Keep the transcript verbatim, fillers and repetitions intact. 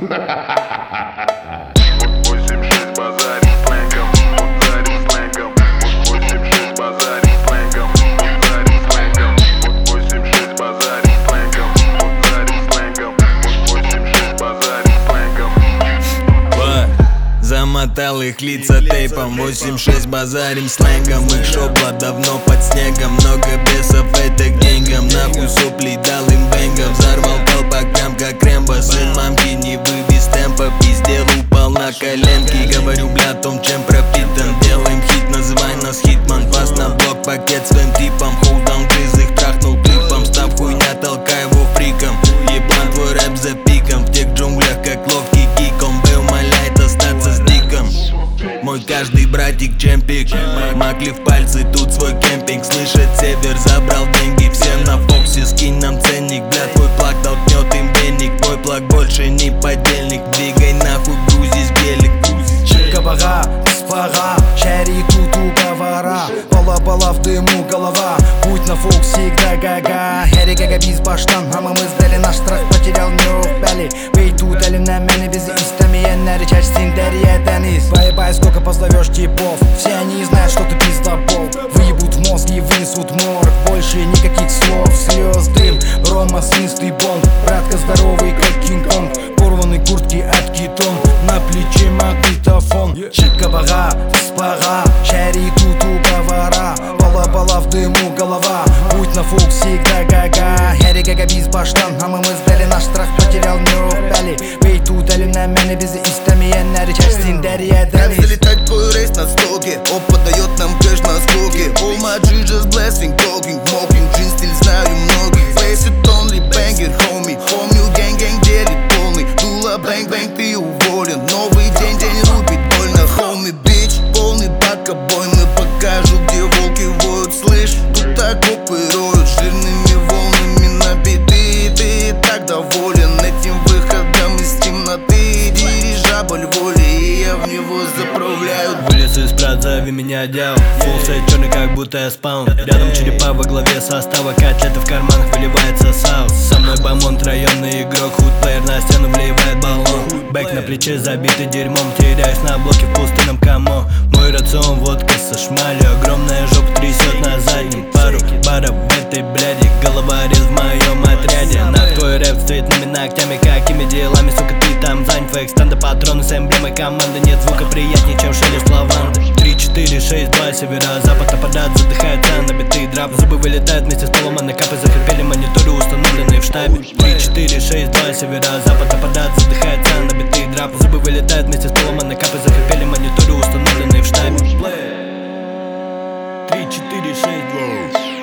Замотал их лица тейпом, восемь шесть базарим сленгом. Их шобла давно под снегом, много бесов это к деньгам. Нахуй сопли дал им бенга, взорвал колпакам как Рэмбо. Сын мамки не вывез темпа, пиздел упал на коленки. Говорю, бля, том чем пропитан, делаем хит, называй нас хитман. Пас на блок, пакет своим типом, холдаун джиз их трахнул клипом. Став хуйня, толкай его фриком, еблан твой рэп за пиком. В тех джунглях как ловкий киком, Б умоляет остаться с диком. Мой каждый братик чемпик, Макли в пальцы, тут свой кемпинг. Слышит север, забрал деньги, всем на фоксе, скинь нам ценник. Бля, твой плаг толкнет им веник, твой плаг больше не подельник. Двигай нахуй, грузись гелик. Чикабага, спага, шари тут уговора. Бала-бала в дыму голова, путь на фокс всегда гага. Хери гага biz baştan hamımız deli, наш страх потерял yok belli. Bey tut elimden beni, bizi istemeyenler içersin derya deniz. Бай-бай, сколько позовешь типов, все они знают, что ты пиздобол. Выебут в мозг и вынесут морг, больше никаких слов. Слез, дым, рома, свинстый бомб. Братка здоровый, как Кинг-Конг, порванной куртки от Китон, на плече магнитофон. Чикабага, спага, шари тут уговора. Бала-бала в дыму голова, путь на фокс всегда гага. Хери гага biz baştan hamımız deli, наш страх потерял yok belli. Bey tut elimden beni, bizi istemeyenler içersin derya deniz. Как залетать твой рейс на стоке, опа дает нам кэш на скоке. All my G just blessing, talking, mocking, джин стиль знаю многих. Face it only, banger, homie. Помню, гэнг-гэнг делит полный. Дула, бэнг-бэнг, ты уволен. Новый день, день рубит больно, homie, bitch. Полный бак обой, мы покажу, где волки воют. Слышь, тут так копы роют жирными волнами на биты. Ты так доволен этим выходом из темноты. Дирижабль воли, и я в него заправляю. Вылез из прат, зови меня дьявол. Фулсет черный, как будто я спаун. Рядом черепа во главе состава, котлеты в карманах, выливается саус. Со мной бомонд, районный игрок, худплеер, на стену вливает баллон. Бэк на плече забитый дерьмом, теряюсь на блоке в пустынном камо. Мой рацион водка со шмалью, огромная жопа трясет на заднем. Пару баров в этой бляди, головорез в моем отряде. На твой рэп с цветными ногтями, какими делами, сука, ты там занят? Фейк стенда, патроны с эмблемой команды, нет звука приятнее, чем шелест лаванды. Три, четыре, шесть, два, северо-запад нападает, задыхается на битый драп. Зубы вылетают вместе с поломанной капой, захрипели мониторы, установленные в штабе. Три, четыре, шесть, два, северо-запад нападает, задыхается на битый драп. Зубы вылетают вместе с поломанной капой, захрипели мониторы, установленные в штабе. Три, четыре, шесть, два.